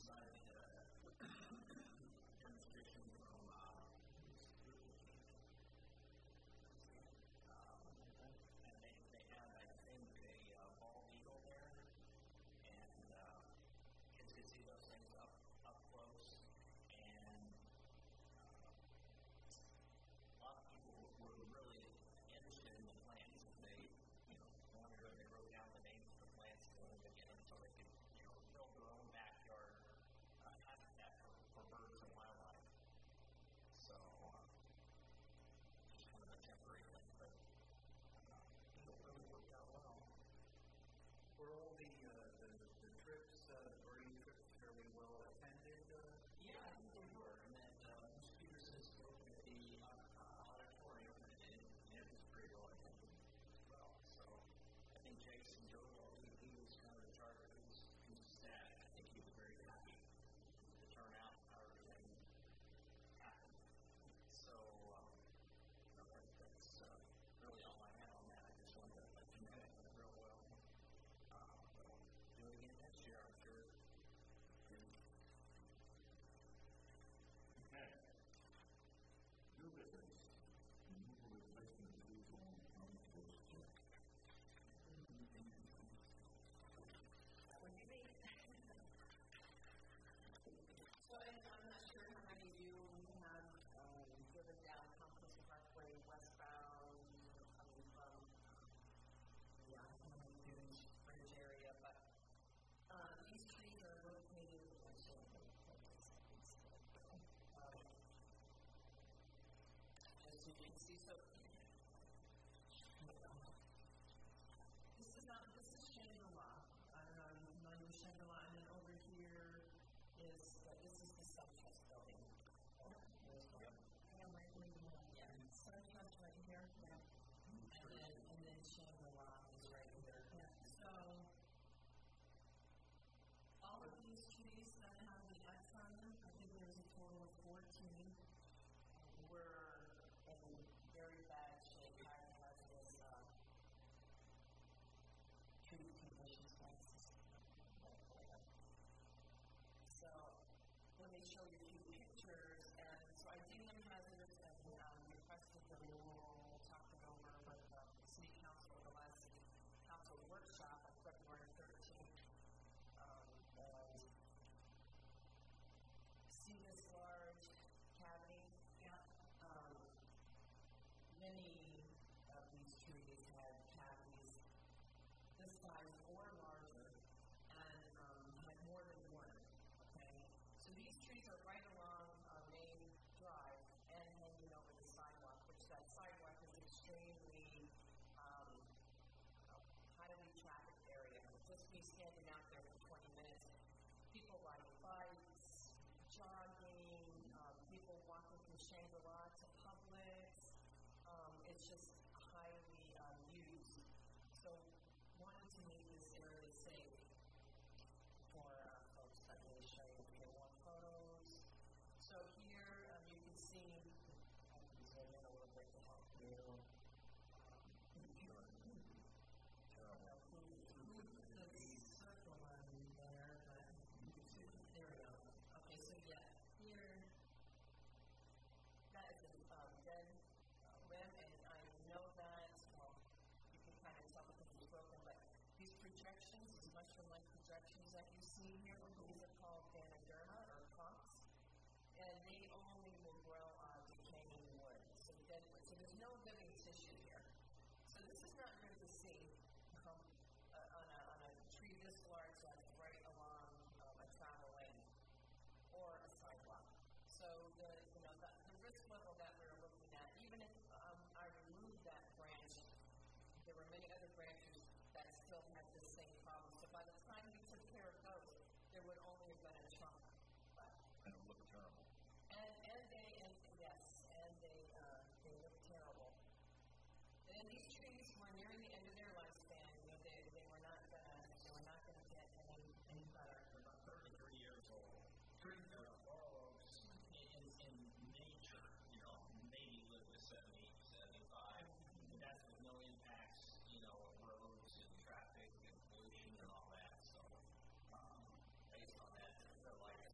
Based on that, they're like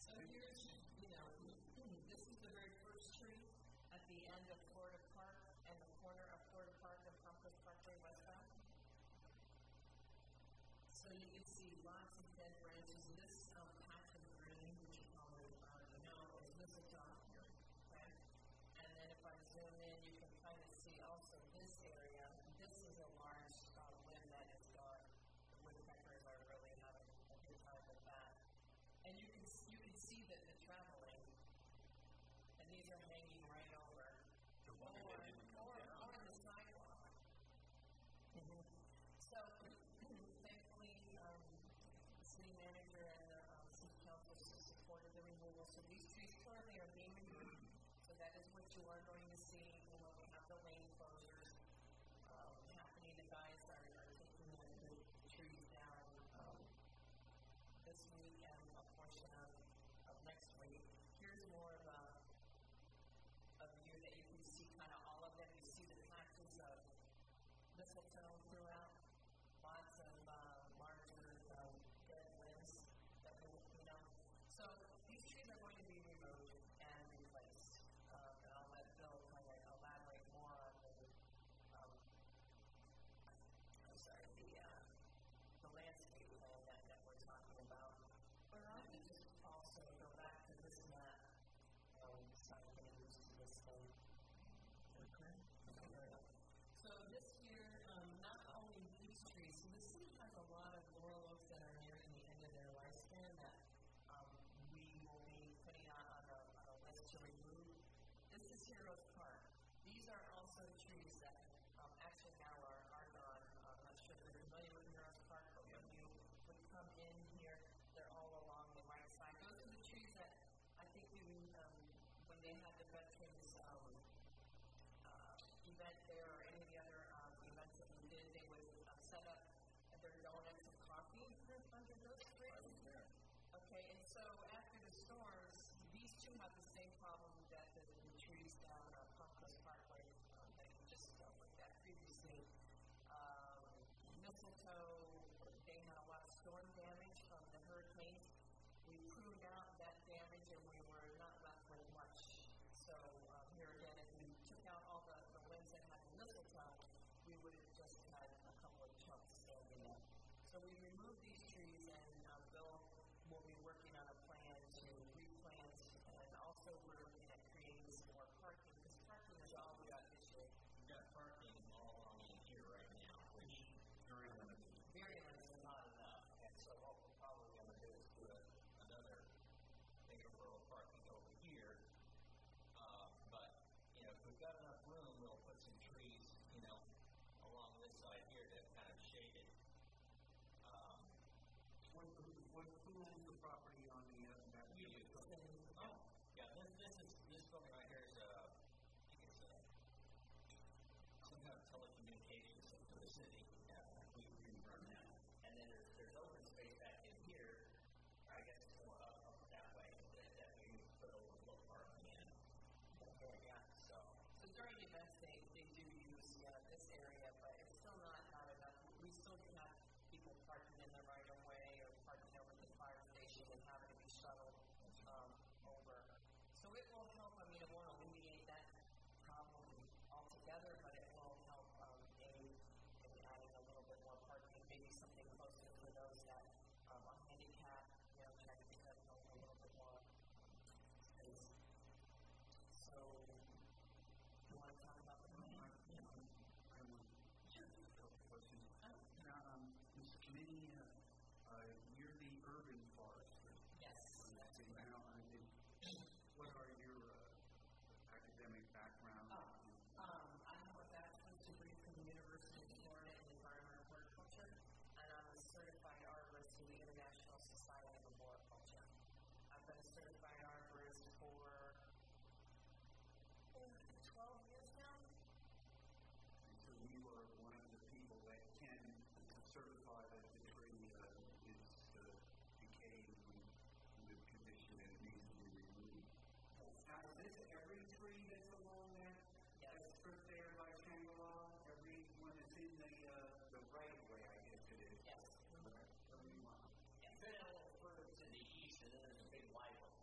So here's, this is the very first tree at the end of Florida Park and the corner of Florida Park and Pompous Parkway westbound. So you can see lots of dead branches. This patch of green, which you probably already know, is mistletoe here. Okay? And then if I zoom in, you can kind of see also this area. This is a large limb that is gone. The woodpeckers are really having a good time with that. And you can see that the traveling, and these are hanging right over, or on the sidewalk. Mm-hmm. So, thankfully, the city manager and the city council supported the removal. So these trees currently are being removed. So that is what you are going to see when we have the lane closures happening. The guys are taking the trees down this week and a portion of next week. Here's more of a view that you can see kind of all of them. You see the patches of mistletoe throughout. Lots of larger dead limbs that So these trees are going to be removed and replaced. And I'll let Bill kind of elaborate more on the landscape plan that we're talking about. But I can just also go back to this map. So I'm going to use this thing. Okay. So this year, not only these trees, so the city has a lot of laurel oaks that are nearing the end of their lifespan that we will be putting on a list to remove. This is Heroes Park. These are also trees that actually now are gone. I'm not sure if you're familiar with Heroes Park, but when you would come in here, they're all along the right side. Those are the trees that I think when they had the veterans event there or any of the other events that we did, they would set up their donuts and coffee under those trees. Okay, and so after the storms, these two have the same problem that the trees down Pompous Parkway that you just looked at previously. Mistletoe, they had a lot of storm damage from the hurricanes. We pruned out that damage and we were not left with much. So here again, if we took out all the limbs that had mistletoe, we would have just had a couple of chunks standing up. So we removed these trees and Bill will be working on a plan to replant, and also we're looking at creating some more parking, because parking is all we got this year. We've got parking all along in here right now, which is very limited. Very limited, not enough. And so what we're probably going to do is do another bigger row of parking over here. But, if we've got enough room, we'll put some trees, along this side here to kind of shade it. Who owns the property on the map? We do. Yeah, this building right here is some kind of telecommunications for the city. We run that. And then there's open space back in here. I guess it's going up that way that we put overflow parking in. So during events, they do use this area, but it's still not enough. We still have people parking in the right of way or parking over the fire station and having to be shuttled over. So it will help. It won't alleviate that problem altogether, but it will help in adding a little bit more parking, maybe something closer for those that are handicapped, trying to get a little bit more space. So, you want to talk about the plan? I want to ask a couple questions. Mr. Committee, you're the urban forester. Yes. What are your academic background? I have a bachelor's degree from the University of Florida in environmental horticulture, and I'm a certified arborist through the International Society of Arboriculture. I've been a certified arborist for 12 years now. So you are one of the people that can certify that the tree is decayed in good condition and needs to be removed. Now, is this every tree that's along there? Yes. That's stripped there by Shangri-La? Every one that's in the right of way, I guess it is? Yes. Okay. Then a little further to the east, and then there's a big live oak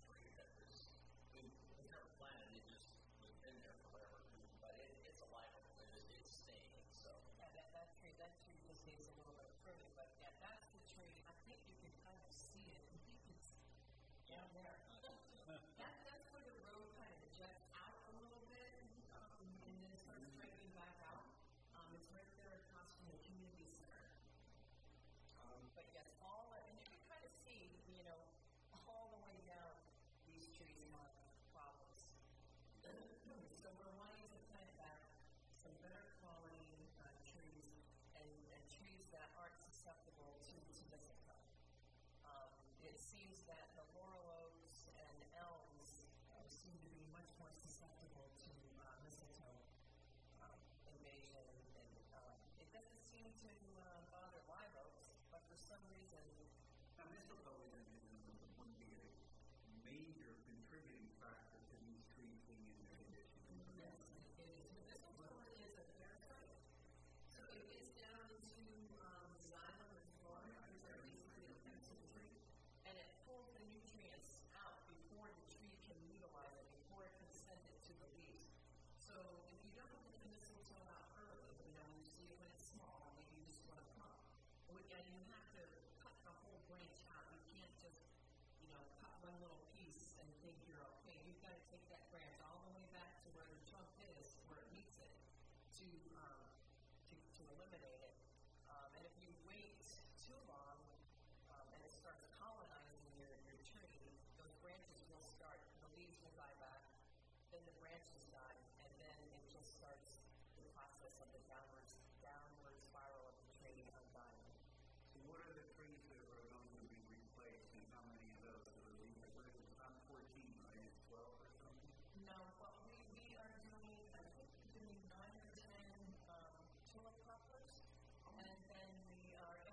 there. That's where the road kind of juts out a little bit, and then starts straightening back out. It's right there across from the community center. But yes, and you can kind of see, all the way down these trees have problems. So we're wanting to plant back some better quality trees and trees that aren't susceptible to mistletoe. It seems that the laurel oaks and elms seem to be much more susceptible to mistletoe invasion, and it doesn't seem to bother live oaks, but for some reason. Now, mistletoe wouldn't be a major contributing factor to these trees being in their condition. Yes, it is. Mistletoe is a parasite, so it gets down into the xylem and flora, which are basically the roots of the tree, and it pulls the nutrients out before the tree can utilize it, before it can send it to the leaves. So if you don't put the mistletoe out early, you see it when it's small, maybe you just want to pop. And you have to cut the whole branch out. You can't just, cut one little piece and think you're okay. You've got to take that branch all the way back to where the trunk is, where it meets it, to eliminate it. And if you wait too long, and it starts colonizing your tree, those branches will start, the leaves will die back, then the branches die, and then it just starts the process of the downward spiral of the tree undying. So what are the trees that are going to be replaced, and how many of those are we? I'm 14, right? 12 or something? No, well, we are doing, I think we're doing 9 or 10 tulip poplars, and then we're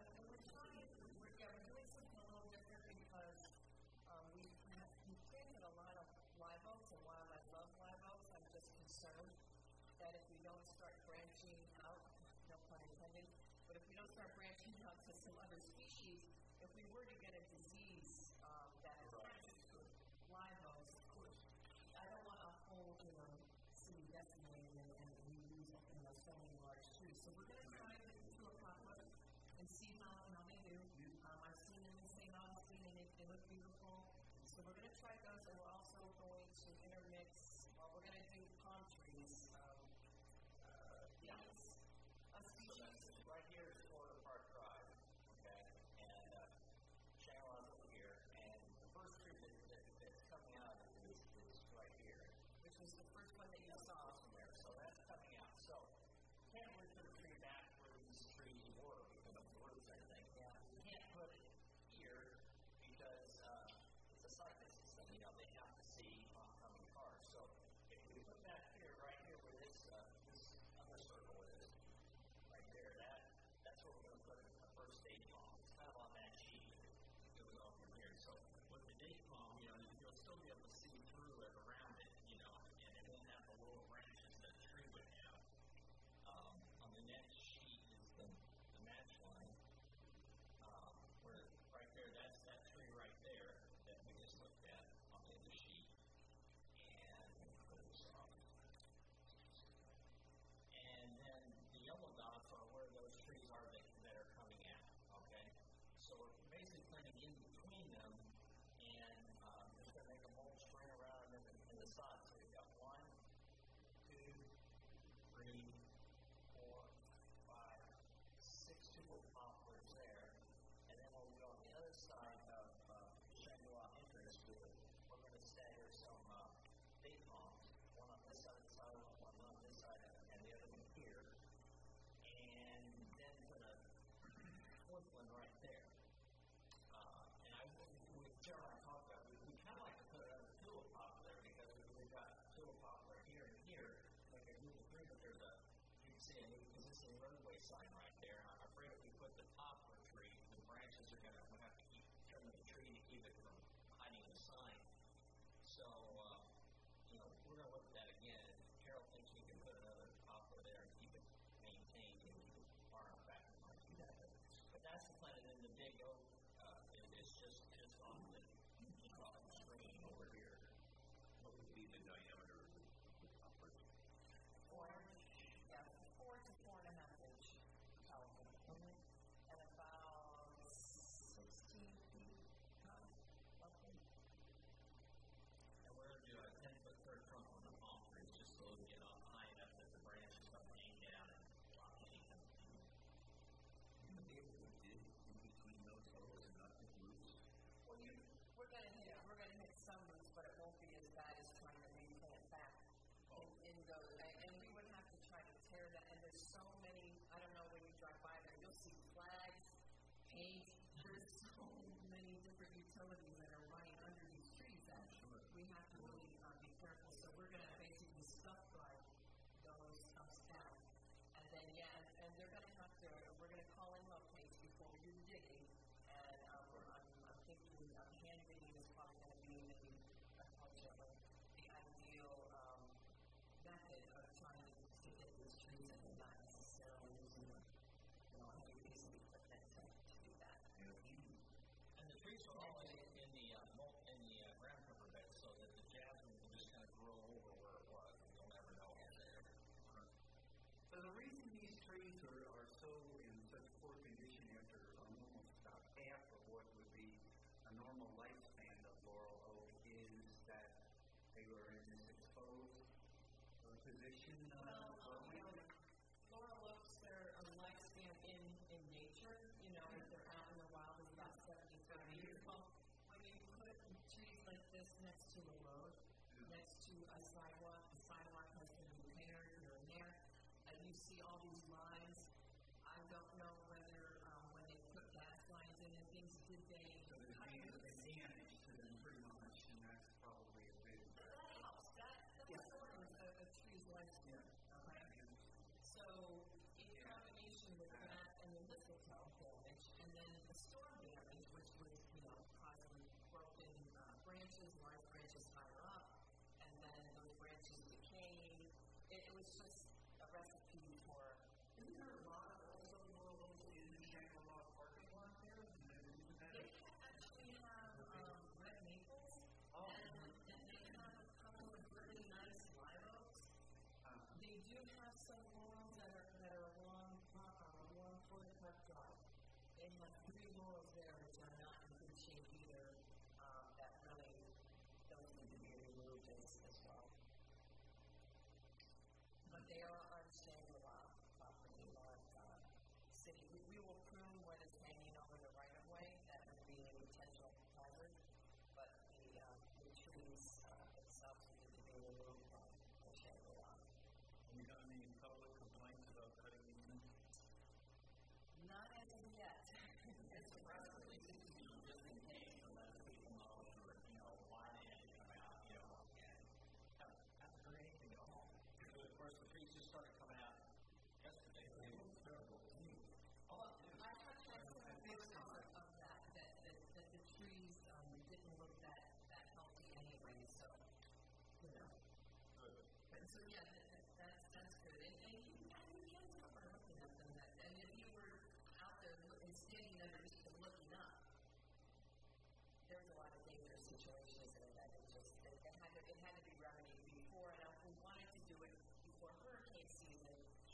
doing something a little different because we've planted a lot of live oaks, and while I love live oaks, I'm just concerned that if we don't start branching out, no pun intended, but if we don't start branching out to some other species, if we were to get a disease that attacks live oaks, I don't want a whole, city decimated and we lose so many large trees. So we're going to try to do a poplar and see how they do. I've seen them in St. Augustine and they look beautiful. So we're going to try those, and we're also going to intermix, we're going to do palm trees. Right here is Florida Park Drive, okay, and Channel over here, and the first tree that's coming out is right here, Which was the first one that you saw. from there, so that's coming out. So, can't really put a tree back where these trees were because of the roots and everything. Yeah. You can't put it here because it's a cycle system, they have to see oncoming cars. So, if we put that here, right here where this other circle is, right there, that's where we're going to put a first stage palm. It's kind of on that sheet. It goes off from here. So with the date palm, you'll still be able to see through it, around it, and it won't have the little branches that a tree would have. On the next sheet is the match line. Where right there, that's that tree right there that we just looked at on the other sheet. And then the yellow dots are where those trees are that are coming out, okay? So we're basically planting in between them, and just going to make a mulch ring around them in the side. So we've got 1, 2, 3, 4, 5, 6 tulip poplars there, and then we'll go on the other side of Shangri-La entrance to it. We're going to stagger some date palms, one on this side of the sidewalk, one on this side, and the other one here. And then put a fourth one right there. And with Gerald I talked about, we kind of like to put another tulip poplar there because we've got tulip poplar here and here, like a group of three, but there's you can see a new existing roadway sign right there. And I'm afraid if we put the poplar tree, the branches are going to have to keep trimming the tree to keep it from hiding the sign. So, we're going to look at that again. Carol thinks we can put another poplar there and keep it maintained and keep it far enough back and do that. But that's the plan. And then the big oak is just on the screen over here. What would be the diameter of the poplar? 4 to 4.5 inch caliber. And about 16 feet high, roughly. age, there's so many different utilities that are running under these trees that we have to really be careful. So we're going to basically stuff dry those stumps down. And then, and they're going to have to, we're going to call in locates before we do the digging. And I'm thinking hand digging is probably going to be maybe, unfortunately, the ideal method of trying to get these trees and not necessarily using heavy pieces of equipment to do that. And the trees are all in the ground cover bed, so that the jasmine will just kind of grow over where it was, and you'll never know if they ever. So the reason these trees are so in such poor condition after almost about half of what would be a normal lifespan of laurel oak is that they were in this exposed position. Laurel oaks, their lifespan in nature, if they're out in the wild, is about 75 years. Well, when you put trees like this next to a road, next to a sidewalk, the sidewalk has been repaired here and there. You see all these lines. I don't know whether when they put gas lines in and things, did they So there's damage to them pretty much, and that's probably a big. That helps. That's sort of a tree's lifespan. Okay. So in combination with that and the mistletoe damage, and then the storm damage, which was causing broken branches, large branches higher up, and then those branches decaying, it was just a recipe for. Isn't there a lot of also laurel oak in the Shangri-La parking lot there? They actually have red maples, and they have a couple of really nice live oaks. They do have some laurels that are along Florida Park Drive. They have 3 laurels there which are not in good shape either. That really don't need to be removed as well. But they are on Shangri-La property, not city. We will prune what is hanging over the right of way. That would be a potential hazard. But the trees themselves need to be removed from Shangri-La. Have you got any public complaints about cutting these in? Not as of yet. It's surprisingly just in case to let people know, why they had to come out, and haven't heard anything at all. So of course the trees just started coming out yesterday. They were terrible. I have had some reports of that the trees didn't look that healthy anyway, so, Good. But so that's good. And you can tell by looking at them and if you were out there and standing underneath them looking up, there's a lot of dangerous situations in that. It had to be remedied before, and if we wanted to do it before hurricane season,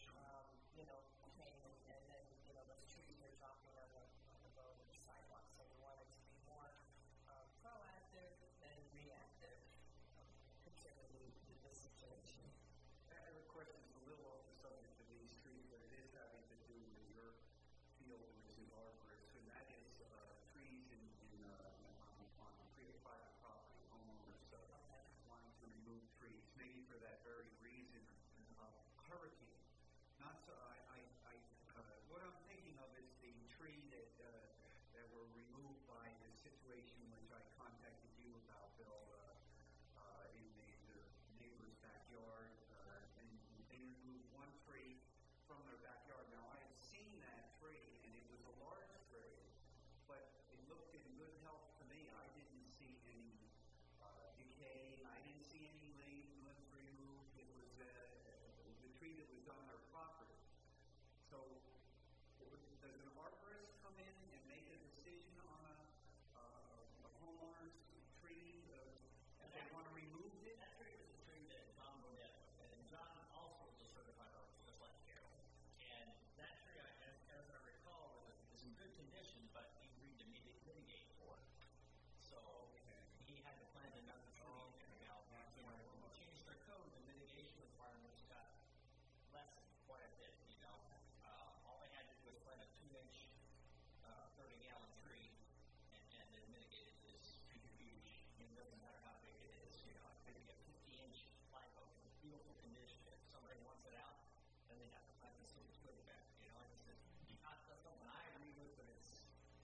and then those trees are dropping on the road and the sidewalk, so we wanted to be more proactive than reactive, considering the situation. I have a question a little off the subject of these trees, but it is having to do with your field, which is arborist, and that is trees on private property, homeowners wanting to remove trees, maybe for that very reason. Hurricane. Not so. What I'm thinking of is the tree that were removed by the situation which I contacted you about, Bill, in the neighbor's backyard, and they removed one tree from their backyard. Now I had seen that tree, and it was a large tree, but it looked in good health to me. I didn't see any decay. I didn't see any limbs removed. It was the tree that was on their property. So does an arborist come in and make a decision on a homeowner's tree if they want to remove it? That tree was a tree that John Burnett was, and John also was a certified arborist, just like Carol. And that tree, as I recall, was in good condition, but he agreed to mitigate for it. So he had to plant another tree. When we changed our code, the mitigation requirements got lessened quite a bit. All they had to do was plant a 2-inch, 30-gallon tree, and then mitigate it. It's huge. It doesn't matter how big it is. It could be a 50-inch live oak in beautiful condition. If somebody wants it out, then they have to plant this little twig back. It's not something I agree with, but it's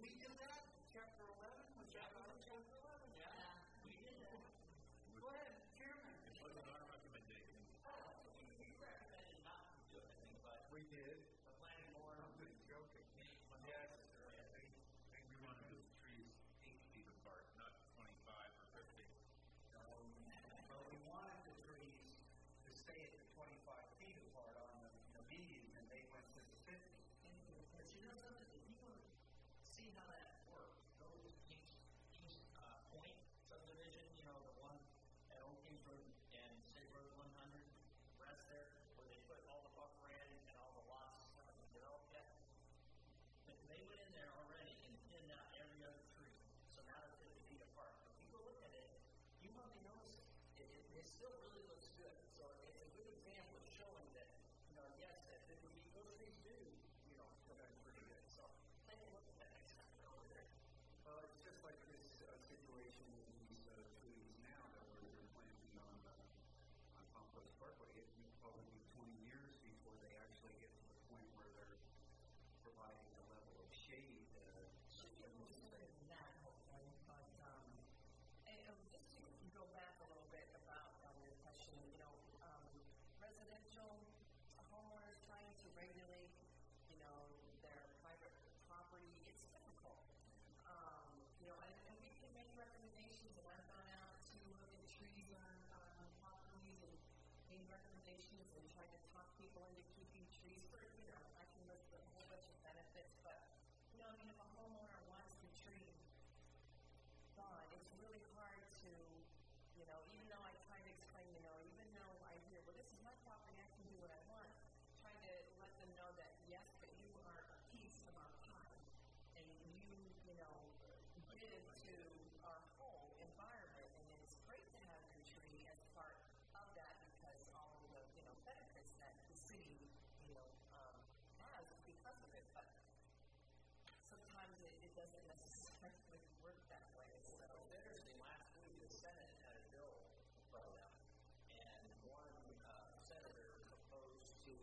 we do that? Chapter 11? Was that Chapter 11, yeah. We did that. Go ahead, Chairman. It wasn't our recommendation. We recommended not to do anything, but We did. the planning board. I'm just joking. Yes, I think we want to move trees 8 feet apart, not 25 or 50. Well, we wanted the trees to stay at the 25 feet apart on the median, and they went to the 50. But you know something, if you want to see how that works, go to East Point subdivision, you know, the one at Old Kings Road and State Road 100, rest there, where they put all the buffer in and all the lots haven't been developed yet. But they went in there already and thinned out every other tree. So now they're 50 feet apart. If you go look at it, you probably notice it still really looks good. So it's a good example of showing that, you know, yes, that those trees do, you know, still look pretty good. So take a look at that next time you're over there. It's just like this situation with these trees now that we're planting on Compost Parkway. It will probably be 20 years before they actually get to the point where they're providing a level of shade. So you know, that hopefully, but and just to go back a little bit about your question, you know, residential homeowners trying to regulate, you know, their private property, it's difficult. You know, and we can make recommendations, and I've gone out to look at trees on properties and made recommendations and tried to talk people into keeping trees for, you know, I can list a whole bunch of benefits, but, you know, I mean, if a homeowner wants the tree gone, it's really hard to, you know, even though I try to explain, you know, even though I hear, well, this is my property, I can do what I want, try to let them know that, yes, but you are a piece of our pie, and you know, give to our whole environment, and it's great to have your tree as part of that because all of the, you know, benefits that the city, you know, has because of it, but sometimes it doesn't necessarily work that way. So It's interesting, last week the Senate had a bill brought up, and one senator proposed to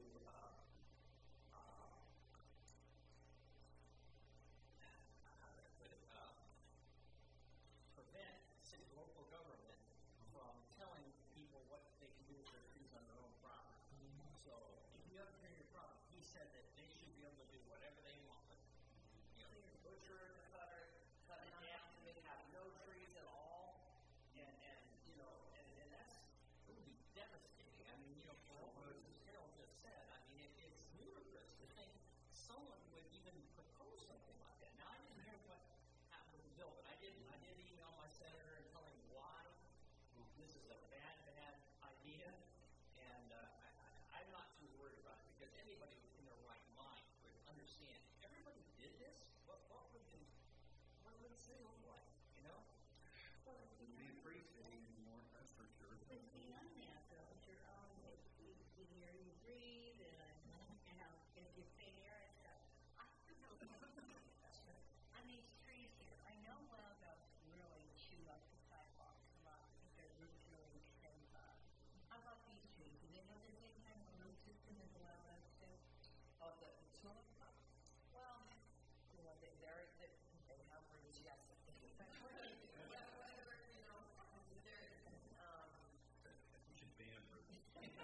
prevent city local government from telling people what they can do with their trees on their own property. So if you have a tree on your property, he said that they should be able to do whatever they want with it. You know, butcher, cut it down, they have no trees at all, and you know, and that's, it would be devastating. I mean, you know, for all those, as Carol just said, I mean, it's ludicrous to think someone would even propose something like that. Now, I didn't hear what happened with the bill, but I did email my senator and tell him why this is a bad idea, and I'm not too worried about it because anybody in their right mind would understand. Everybody did this. What would the city look like? You know? Well, It'd be a free city anymore, that's for sure. but beyond that, though, it's your own, the air you breathe, and how, if you clean air and stuff. On these trees here, I know wild dogs really chew up the sidewalk a lot because their roots really extend far. How about these trees? Do they have the same kind of root system as the wild dogs do? Oh, the tulip? Well, you know, they have roots, yes. Yeah, whatever, you know, they're, We should ban roots.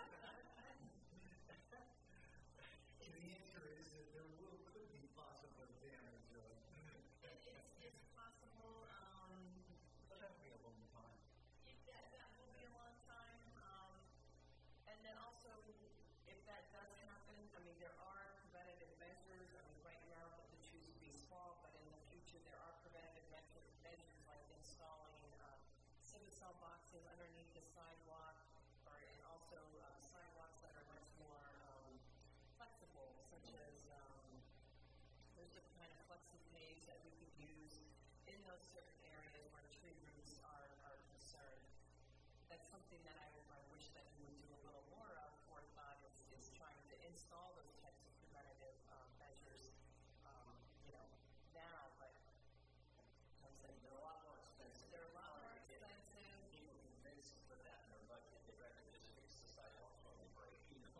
The answer is that there could be possible damage. it's possible, But that'll be a long time. that will be a long time, and then also, if that does happen, I mean, there are preventative measures, I mean, right now, the trees will be small, but in the future, there are preventative measures like installing, cell boxes underneath the sidewalk, and also, sidewalks that are much more, flexible, such as, there's different kind of flexi-pays that we could use in those certain areas where tree roots are concerned. That's something that I wish that we would do a little more of. Forethought is trying to install those types of preventative measures, you know, now, but they're a lot more expensive. they're a lot more expensive. People can basically put that in their budget. They'd rather just fix the sidewalks when they break. You know,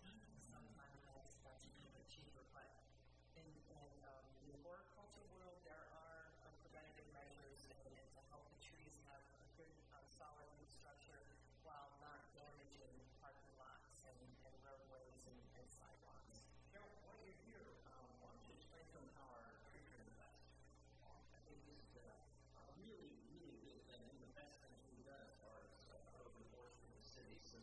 Sometimes that's a little bit cheaper, but in the horticulture world, there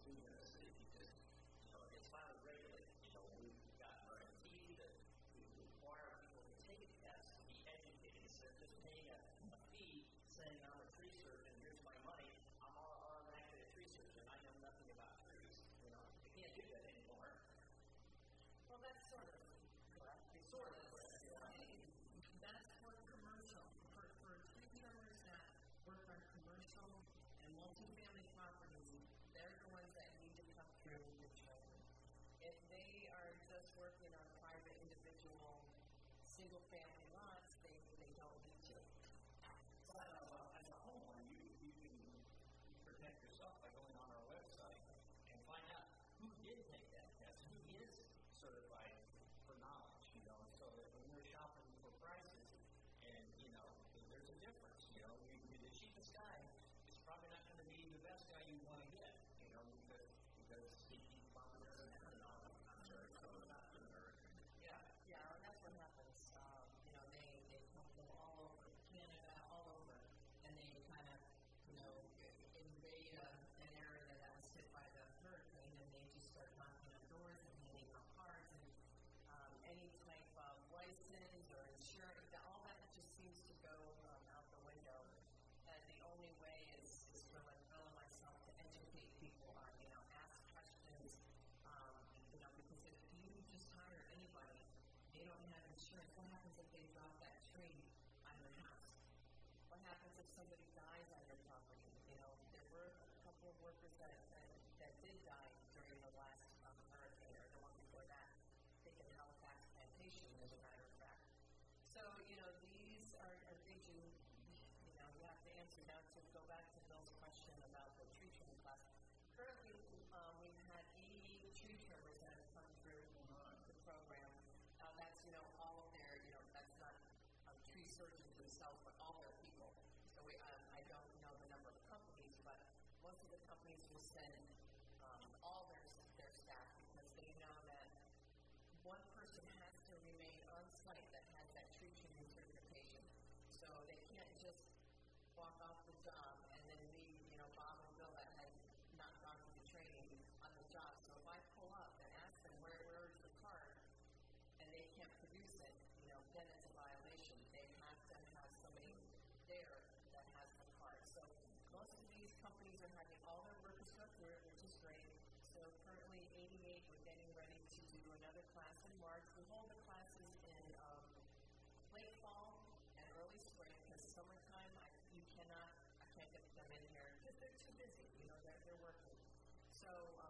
do this if you just, it's highly regulated. We've got RFP that we require people to take a test to be educated instead of just paying a fee saying I'm a tree surgeon, here's my money, I'm automatically a tree surgeon, I know nothing about trees. You can't do that anymore. Well, that's sort of correct. It's sort of correct. That's for commercial. For tree trimmers that work on commercial and multifamily properties, they're the ones that need to come through the training. If they are just working on private, individual, single-family lots, they don't need to. But as a homeowner, you can protect yourself by going on our website and find out who did take that test, who is certified for knowledge, so that when you're shopping for prices and, there's a difference, the cheapest guy is probably not going to be the best guy you want to get, because he probably doesn't have an Ontario code about the American. Yeah, and that's what happens. They come from all over Canada, all over, and they kind of, invade an area that was hit by the hurricane, and they just start knocking on doors and handing out cards, and any type of license or insurance, all that just seems to go out the window. And the only way is for like Bill and myself to educate people on, ask questions, because if you just hire anybody, they don't have insurance. What happens if they drop that tree on your house? What happens if somebody dies on your property? There were a couple of workers that did die during the last hurricane, or the one before that. I think in Halifax Plantation, as a matter of fact. So, these are things you have to answer. Now, to go back to Bill's question about the tree trimming class. Currently, we've had 80 tree trimmers that have come through the program. That's, all of their, that's not tree surgeons themselves, but all their people. So I don't know the number of companies, but most of the companies will send all their staff, because they know that one person has to remain on site that has that tree trimming certification. So they can't just walk off the job and then leave, Bob and Bill that had not gone through the training on the job. So if I pull up and ask them where is the card, and they can't produce it, then it's a violation. They have to have somebody there that has the card. So most of these companies are having all their workers go through it, which is great. So currently 88, we're getting ready to do another class in March. We hold the classes in late fall and early spring, because summertime I can't get them in here because they're too busy. They're working. So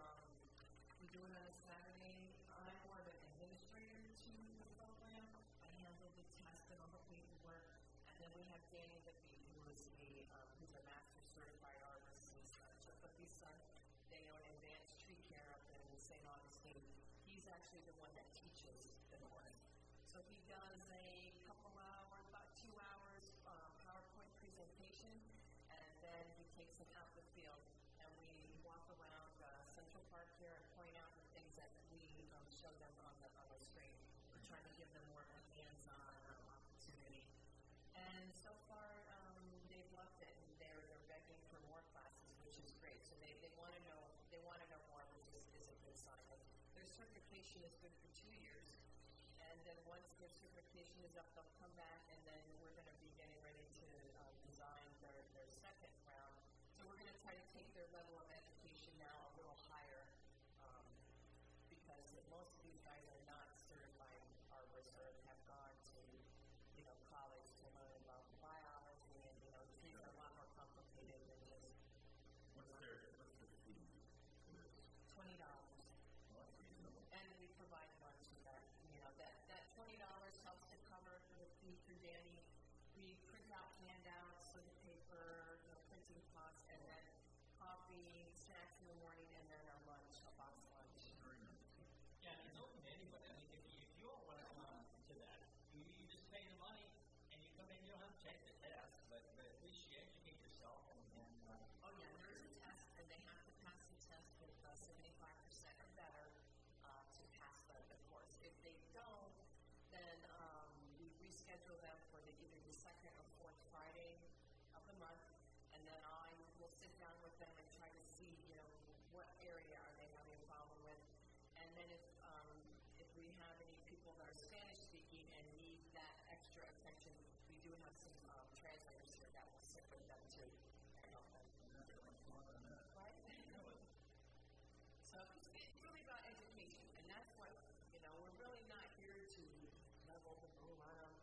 we do it on a Saturday. I'm more of an administrator to the program. I handle the test and all the paperwork. And then we have Danny Lippy, who's a master certified artist. Lippy's son. They own Advanced Tree Care up in St. Augustine. He's actually the one that teaches the morning. So he does a couple hours, about 2 hours, PowerPoint presentation, and then he takes them out the field, and we walk around Central Park here and point out the things that we show them on the screen. We're trying to give them more of a hands-on opportunity. And so far, they've loved it, and they're begging for more classes, which is great. So they want to know more, which is a good sign. Their certification is good for 2 years, and then once their certification is up, they'll come back, and then we're going to be getting ready to design their second round. So we're going to try to take their level of education now a little higher, because most of these guys are not certified arborists or have gone to college to learn about biology, and trees are a lot more complicated than just What's the fee? $20. And we provide lunch with that. That $20 helps to cover for the fee for Danny. We print out handouts, sort of paper, printing costs, and then coffee, snacks in the morning, and then our lunch, a box lunch. Yeah, it's open to anybody. I mean, if you all want to come to that, you just pay the money and you come in. You don't have to take the test, but at least you educate yourself. Oh yeah, there is a test, and they have to pass the test with 75% or better to pass the course. If they don't, then we reschedule them for either the second or fourth Friday of the month, and then I will sit down with them and try to see, what area sit with them too. And help them. Right? So it's really about education, and that's what, we're really not here to level the room out.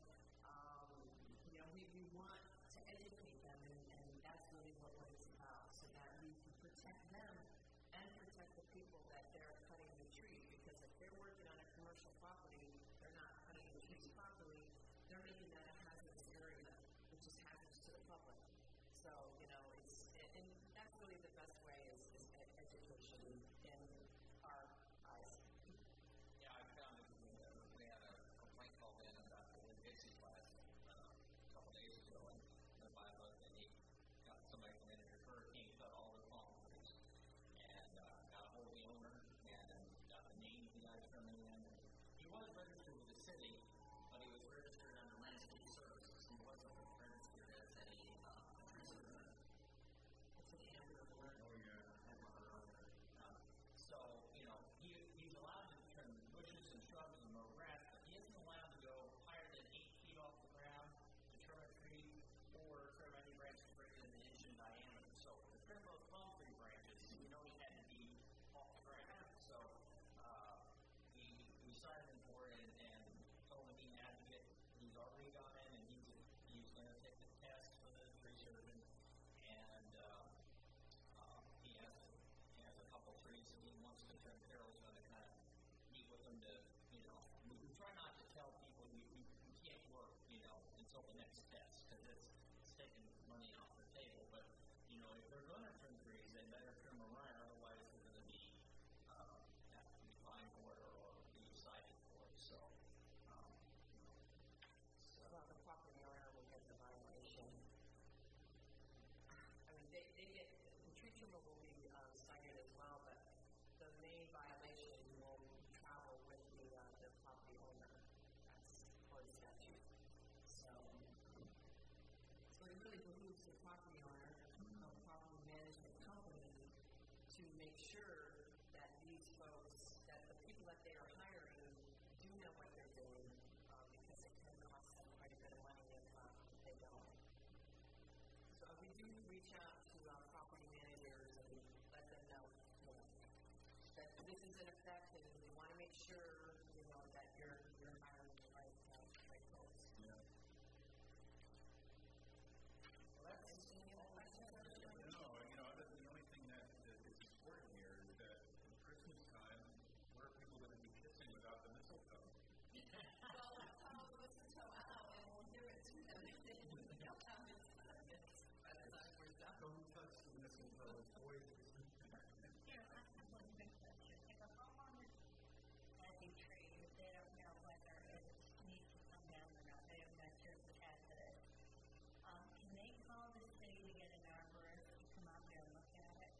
We want to educate them, and that's really what it's about, so that we can protect them and protect the people that they're cutting the tree, because if they're working on a commercial property, they're not cutting the trees properly, they're making that a hazardous area, which is hazardous to the public. So, and that's really the best way is education in our eyes. Yeah, I found it. We had a complaint called in about the Wind Dixie class a couple days ago, and the pilot, and he got somebody from in a hurricane, cut all their palm trees, and got a hold of the owner, and got the name of the guy coming in. He was registered with the city, but he was registered under landscape services. He wasn't registered as a reservoir. It's an amateur alert. Oh, yeah. So, he's allowed to trim bushes and shrubs and mow grass, but he isn't allowed to go higher than 8 feet off the ground to trim a tree or trim any branches greater than an inch in diameter. So, to trim those palm tree branches, he had to be off the ground. So, we cited him for it and told him he had to get, he's already gone in and he's going to take the test for the tree surgeon, and he has a couple trees that he wants to trim. Carol's going to kind of meet with him to, we try not to tell people you can't work, until the next test, because it's taking money off the table. But, if they're going to trim trees, they better trim them right, otherwise they're going to be, have to be fined for it or be cited for it. So, Well, the property owner will get the violation. I mean, they get, the tree trimmer will be cited as well, but the main violation will travel with the property owner. That's for the statute. So it really behooves the property owner, the property management company, to make sure that these folks, that the people that they are hiring do know what they're doing, because it can cost them quite a bit of money if they don't. So we do reach out to our property managers and let them know, that this is in effect, and we want to make sure, that you're hiring the right folks. Yeah. Well, that's any other questions? No, the only thing that is important here is that at Christmas time, where are people going to be kissing without the mistletoe? Well, let's call the mistletoe out, and we'll give it to them, and then they'll have it by the time we're done. Don't touch the mistletoe, it's poison. Here, I have one quick question. If a homeowner has a tree, if they don't know whether it needs to come down or not, they don't know if it's hazardous, can they call the city to get an arborist to come out there and look at it?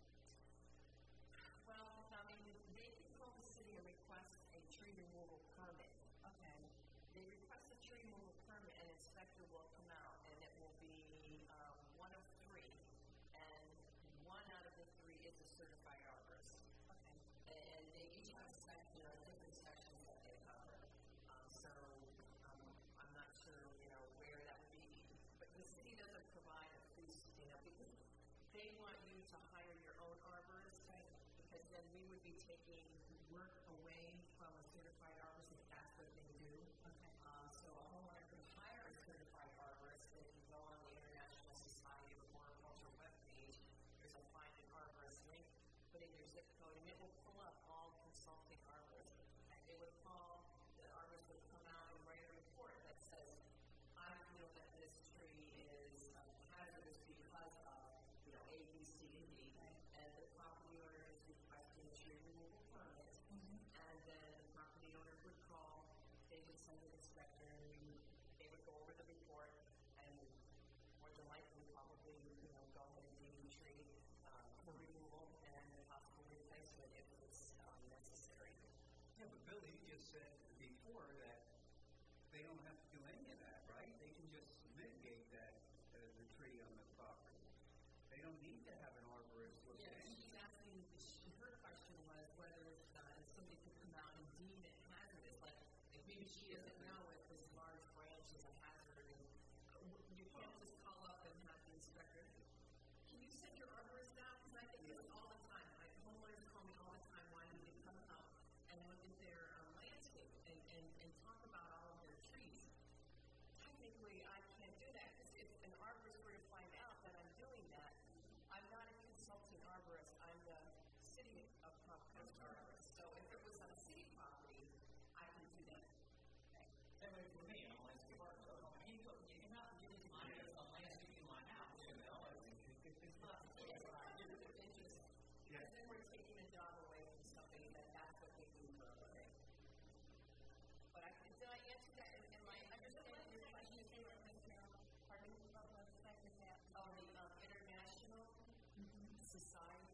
Well, they can call the city and request a tree removal permit. Okay. They request a tree removal permit, and an inspector will come out, and it will be one of three, and one out of the three is a certified arborist. Okay. And they each have a section, different sections that they cover. So I'm not sure, where that would be, but the city doesn't provide a fee, because they want you to hire your own arborist, right? Because then we would be taking work away from a certified arborist if that's what they do. Okay. So a homeowner can hire a certified arborist. If you go on the International Society of Horticulture webpage, there's a find an arborist link. Put in your zip code, and it will pull up all consulting arborists. And they would call, the arborist would come out and write a report that says, I feel that this tree is hazardous because of, A, B, C, and D. And the property owner is requesting a tree removal permit. And then the property owner would call, they would send an inspector, and they would go over the report, and more than likely probably, go ahead and deem the tree for removal and possible replacement if it's necessary. Yeah, but Bill, you just said before that they don't have to do any of that, right? They can just mitigate that, the tree on the property. They don't need to have an arborist look at it. She's asking, her question was whether somebody could come out and deem it hazardous, like maybe she doesn't know if this large branch is a hazard, and you can't just call up and have the inspector society